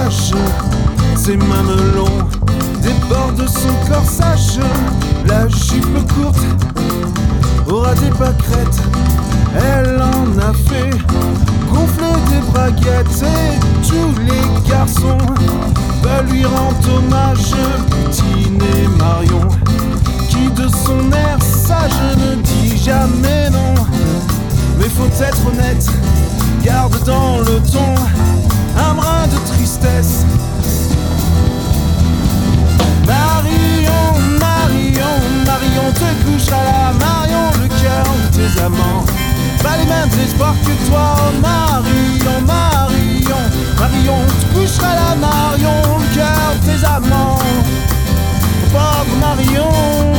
visage, ses mains melons débordent son corsage. La jupe courte aura des pâquerettes, elle en a fait gonfler des braguettes. Et tous les garçons veulent lui rendre hommage. Poutine et Marion, qui de son air sage ne dit jamais non. Mais faut être honnête, garde dans le ton un brin de tristesse. Marion, Marion, Marion, te couchera là, Marion, le cœur de tes amants. Pas les mêmes espoirs que toi, oh Marion, Marion, Marion, te couchera là, Marion, le cœur de tes amants. Oh, pauvre Marion.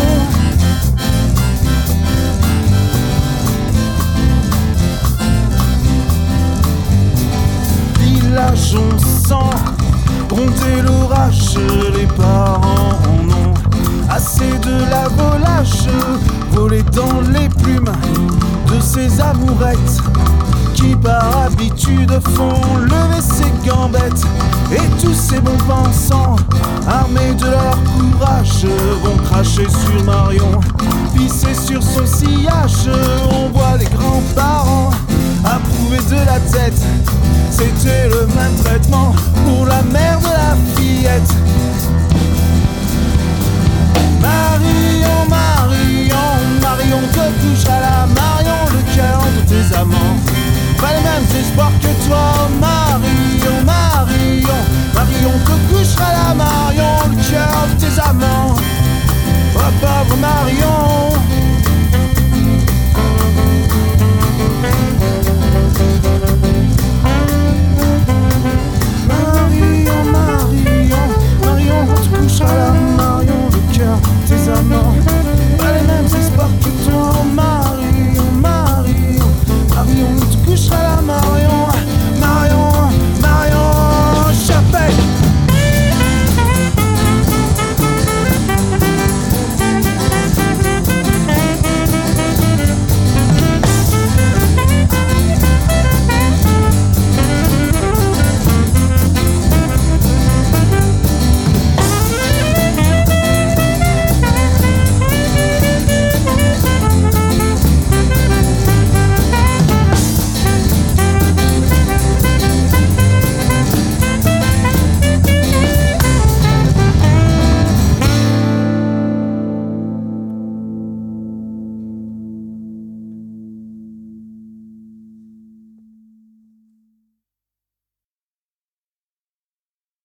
Village, on sent gronder l'orage, les parents en ont assez de la volage, voler dans les plumes de ces amourettes qui par habitude font lever ses gambettes. Et tous ces bons pensants, armés de leur courage, vont cracher sur Marion, pisser sur son sillage.